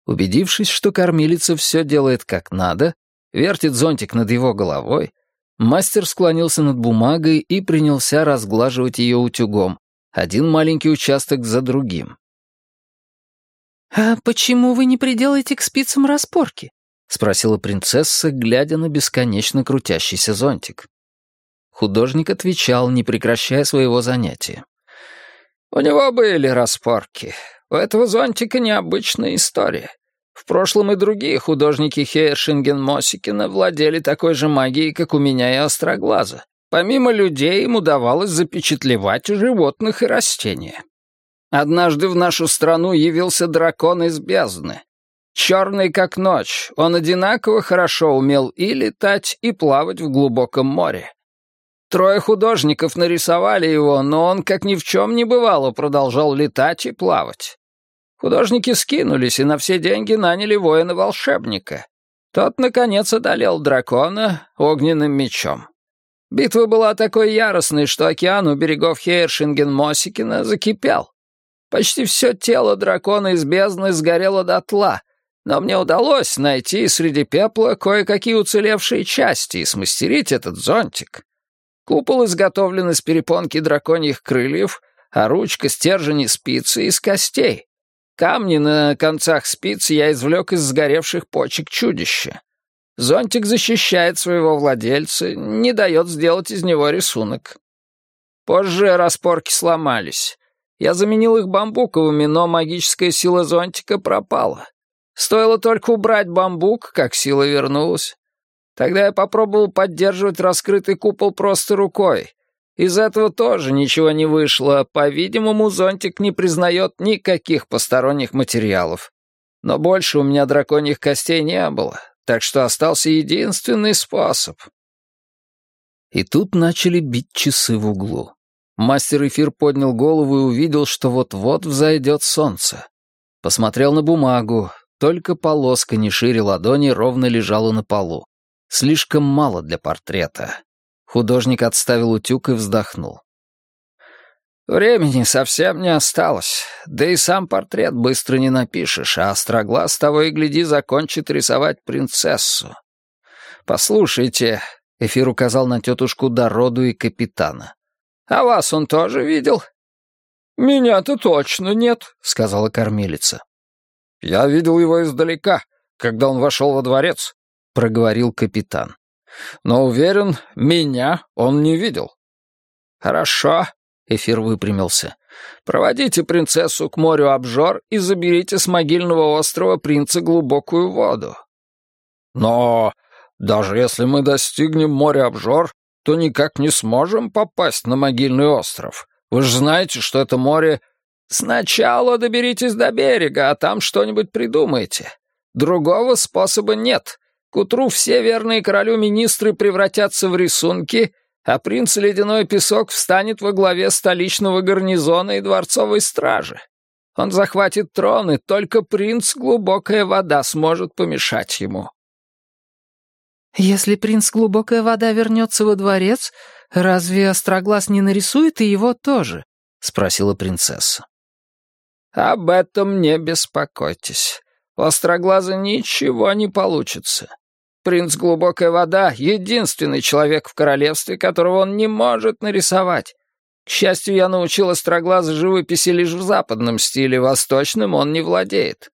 Убедившись, что кормилица все делает как надо, вертит зонтик над его головой, мастер склонился над бумагой и принялся разглаживать ее утюгом, один маленький участок за другим. «А почему вы не приделаете к спицам распорки?» — спросила принцесса, глядя на бесконечно крутящийся зонтик. Художник отвечал, не прекращая своего занятия. «У него были распорки. У этого зонтика необычная история. В прошлом и другие художники Хейершинген-Мосикина владели такой же магией, как у меня и Остроглаза. Помимо людей им удавалось запечатлевать животных и растения. Однажды в нашу страну явился дракон из бездны. Черный как ночь, он одинаково хорошо умел и летать, и плавать в глубоком море. 3 художников нарисовали его, но он, как ни в чем не бывало, продолжал летать и плавать. Художники скинулись и на все деньги наняли воина-волшебника. Тот, наконец, одолел дракона огненным мечом. Битва была такой яростной, что океан у берегов Хейершинген-Мосикина закипел. Почти все тело дракона из бездны сгорело дотла, но мне удалось найти среди пепла кое-какие уцелевшие части и смастерить этот зонтик. Купол изготовлен из перепонки драконьих крыльев, а ручка, стержень и спицы из костей. Камни на концах спиц я извлек из сгоревших почек чудища. Зонтик защищает своего владельца, не дает сделать из него рисунок. Позже распорки сломались. Я заменил их бамбуковыми, но магическая сила зонтика пропала. Стоило только убрать бамбук, как сила вернулась. Тогда я попробовал поддерживать раскрытый купол просто рукой. Из этого тоже ничего не вышло. По-видимому, зонтик не признает никаких посторонних материалов. Но больше у меня драконьих костей не было, так что остался единственный способ. И тут начали бить часы в углу. Мастер-эфир поднял голову и увидел, что вот-вот взойдет солнце. Посмотрел на бумагу. Только полоска не шире ладони ровно лежала на полу. Слишком мало для портрета. Художник отставил утюг и вздохнул. Времени совсем не осталось. Да и сам портрет быстро не напишешь, а Остроглаз того и гляди закончит рисовать принцессу. Послушайте, эфир указал на тетушку Дороду и капитана. А вас он тоже видел? Меня-то точно нет, сказала кормилица. Я видел его издалека, когда он вошел во дворец, проговорил капитан. Но уверен, меня он не видел. Хорошо. Эфир выпрямился. «Проводите принцессу к морю Обжор и заберите с могильного острова принца глубокую воду». «Но даже если мы достигнем моря Обжор, то никак не сможем попасть на могильный остров. Вы же знаете, что это море...» «Сначала доберитесь до берега, а там что-нибудь придумайте. Другого способа нет. К утру все верные королю министры превратятся в рисунки, а принц Ледяной Песок встанет во главе столичного гарнизона и дворцовой стражи. Он захватит трон, и только принц Глубокая Вода сможет помешать ему». «Если принц Глубокая Вода вернется во дворец, разве Остроглаз не нарисует и его тоже?» — спросила принцесса. «Об этом не беспокойтесь. У Остроглаза ничего не получится. Принц Глубокая Вода — единственный человек в королевстве, которого он не может нарисовать. К счастью, я научил Остроглаза живописи лишь в западном стиле, восточным он не владеет».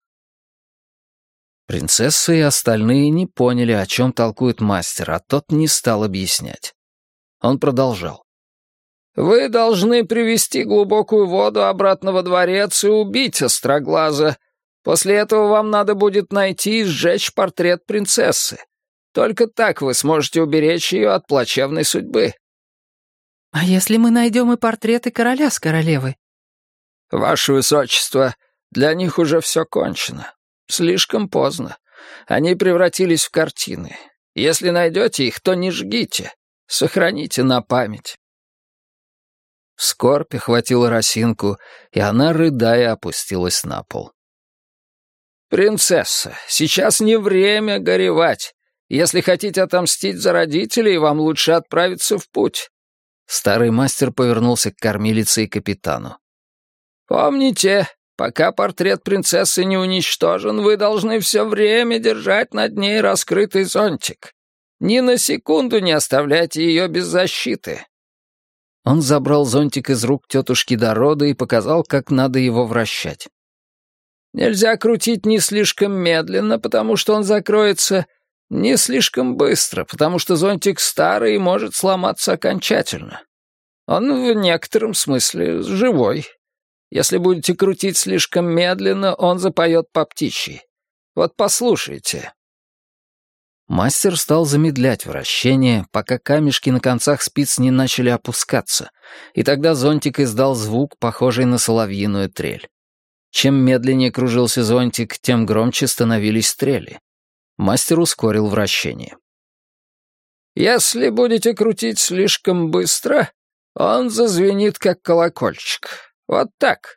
Принцесса и остальные не поняли, о чем толкует мастер, а тот не стал объяснять. Он продолжал. «Вы должны привести глубокую воду обратно во дворец и убить Остроглаза. После этого вам надо будет найти и сжечь портрет принцессы. Только так вы сможете уберечь ее от плачевной судьбы». «А если мы найдем и портреты короля с королевой?» «Ваше высочество, для них уже все кончено. Слишком поздно. Они превратились в картины. Если найдете их, то не жгите. Сохраните на память». Скорбь охватила Росинку, и она, рыдая, опустилась на пол. «Принцесса, сейчас не время горевать. Если хотите отомстить за родителей, вам лучше отправиться в путь». Старый мастер повернулся к кормилице и капитану. «Помните, Пока портрет принцессы не уничтожен, вы должны все время держать над ней раскрытый зонтик. Ни на секунду не оставляйте ее без защиты». Он забрал зонтик из рук тетушки Дороды и показал, как надо его вращать. «Нельзя крутить не слишком медленно, потому что он закроется, не слишком быстро, потому что зонтик старый и может сломаться окончательно. Он в некотором смысле живой. Если будете крутить слишком медленно, он запоет по птичьи. Вот послушайте». Мастер стал замедлять вращение, пока камешки на концах спиц не начали опускаться, и тогда зонтик издал звук, похожий на соловьиную трель. Чем медленнее кружился зонтик, тем громче становились стрели. Мастер ускорил вращение. «Если будете крутить слишком быстро, он зазвенит, как колокольчик. Вот так».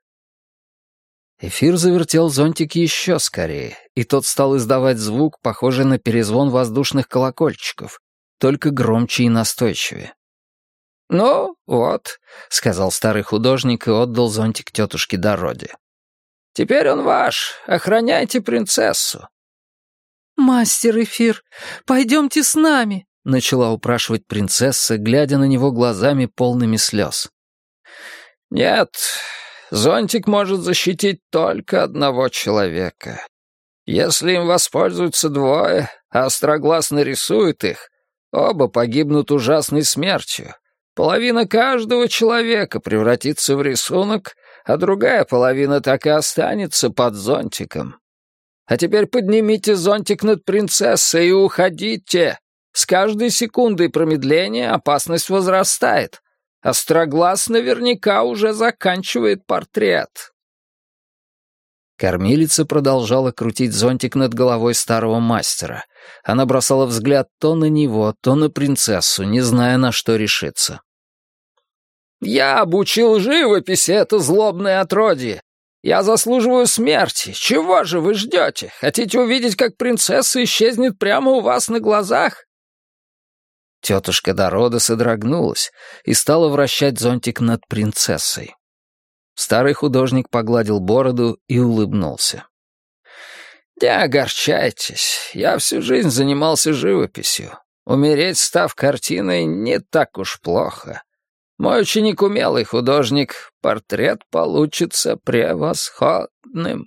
Эфир завертел зонтик еще скорее, и тот стал издавать звук, похожий на перезвон воздушных колокольчиков, только громче и настойчивее. «Ну, вот», — сказал старый художник и отдал зонтик тетушке Дороде. «Теперь он ваш. Охраняйте принцессу». «Мастер Эфир, пойдемте с нами», — начала упрашивать принцесса, глядя на него глазами полными слез. «Нет, зонтик может защитить только одного человека. Если им воспользуются двое, а Остроглаз нарисует их, оба погибнут ужасной смертью. Половина каждого человека превратится в рисунок, а другая половина так и останется под зонтиком. А теперь поднимите зонтик над принцессой и уходите. С каждой секундой промедления опасность возрастает. Остроглаз наверняка уже заканчивает портрет». Кормилица продолжала крутить зонтик над головой старого мастера. Она бросала взгляд то на него, то на принцессу, не зная, на что решиться. «Я обучил живописи это злобное отродье. Я заслуживаю смерти. Чего же вы ждете? Хотите увидеть, как принцесса исчезнет прямо у вас на глазах?» Тетушка Дорода содрогнулась и стала вращать зонтик над принцессой. Старый художник погладил бороду и улыбнулся. «Не огорчайтесь, я всю жизнь занимался живописью. Умереть, став картиной, не так уж плохо. Мой ученик умелый художник, портрет получится превосходным».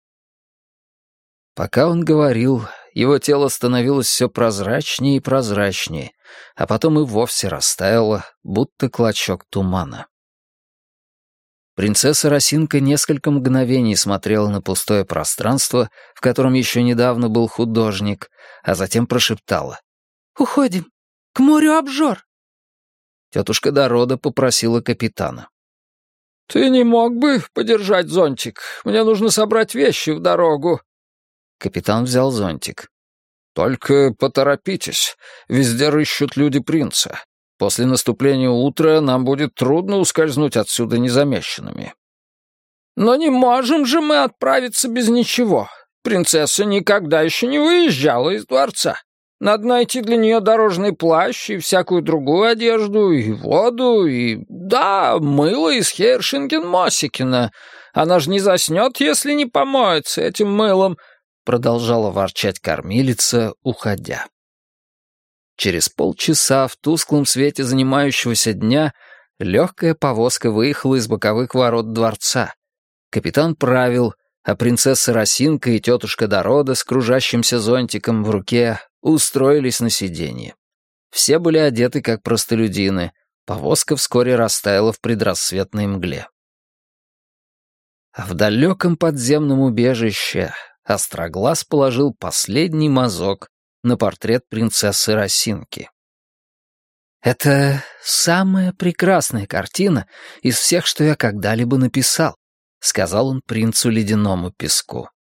Пока он говорил, его тело становилось все прозрачнее и прозрачнее, а потом и вовсе растаяло, будто клочок тумана. Принцесса Росинка несколько мгновений смотрела на пустое пространство, в котором еще недавно был художник, а затем прошептала: «Уходим. К морю обжор». Тетушка Дорода попросила капитана: «Ты не мог бы подержать зонтик? Мне нужно собрать вещи в дорогу». Капитан взял зонтик. «Только поторопитесь. Везде рыщут люди принца. После наступления утра нам будет трудно ускользнуть отсюда незамеченными». «Но не можем же мы отправиться без ничего. Принцесса никогда еще не выезжала из дворца. Надо найти для нее дорожный плащ и всякую другую одежду, и воду, и... да, мыло из Хейершинген-Мосикена. Она же не заснет, если не помоется этим мылом», — продолжала ворчать кормилица, уходя. Через полчаса в тусклом свете занимающегося дня легкая повозка выехала из боковых ворот дворца. Капитан правил, а принцесса Росинка и тетушка Дорода с кружащимся зонтиком в руке устроились на сиденье. Все были одеты как простолюдины. Повозка вскоре растаяла в предрассветной мгле. А в далеком подземном убежище Остроглаз положил последний мазок на портрет принцессы Росинки. «Это самая прекрасная картина из всех, что я когда-либо написал», — сказал он принцу Ледяному Песку.